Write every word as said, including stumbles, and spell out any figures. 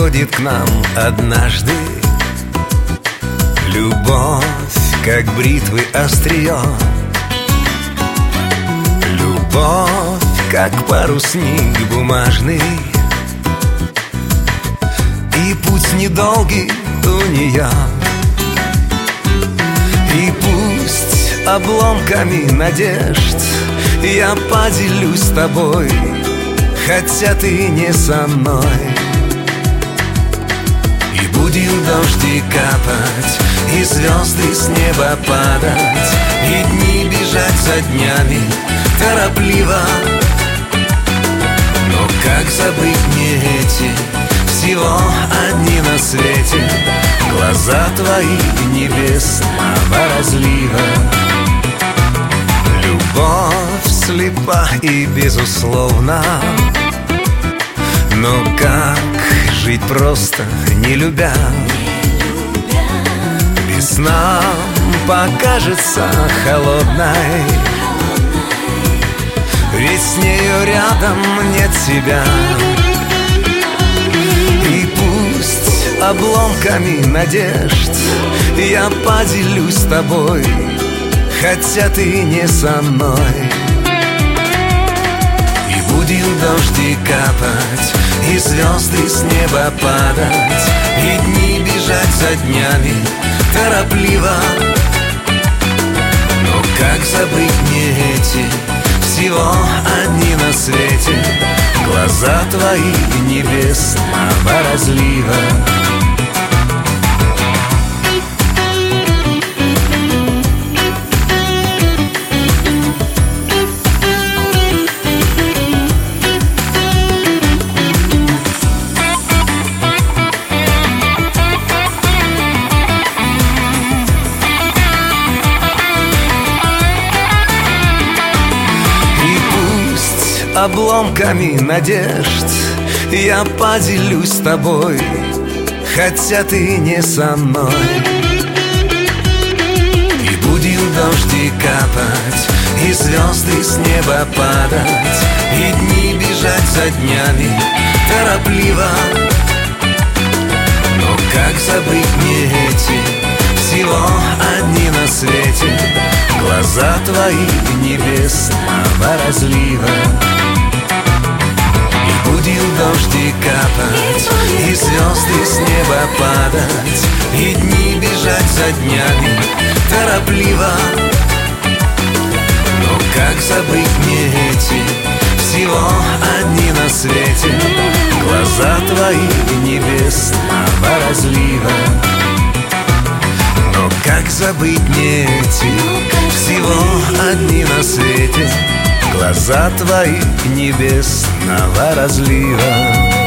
приходит к нам однажды. Любовь, как бритвы острие, любовь, как парусник бумажный. И путь недолгий у нее, и пусть обломками надежд я поделюсь с тобой, хотя ты не со мной. И будет дождь капать, и звезды с неба падать, и дни бежать за днями торопливо. Но как забыть мне эти всего одни на свете глаза твои небесного разлива? Любовь слепа и безусловна, но как жить просто не любя? Весна покажется холодной, ведь с нею рядом нет тебя. И пусть обломками надежд я поделюсь с тобой, хотя ты не со мной. И будет дождь капать, и звезды с неба падать, и дни бежать за днями торопливо. Но как забыть мне эти всего одни на свете глаза твои небесного разлива? Обломками надежд я поделюсь с тобой, хотя ты не со мной. И будет дождь капать, и звезды с неба падать, и дни бежать за днями торопливо. Но как забыть мне эти всего одни на свете глаза твои небесного разлива? Будет дождь капать, и звезды с неба падать, и дни бежать за днями торопливо. Но как забыть мне эти всего одни на свете глаза твои небесного разлива? Но как забыть мне эти всего одни на свете глаза твои небесного разлива?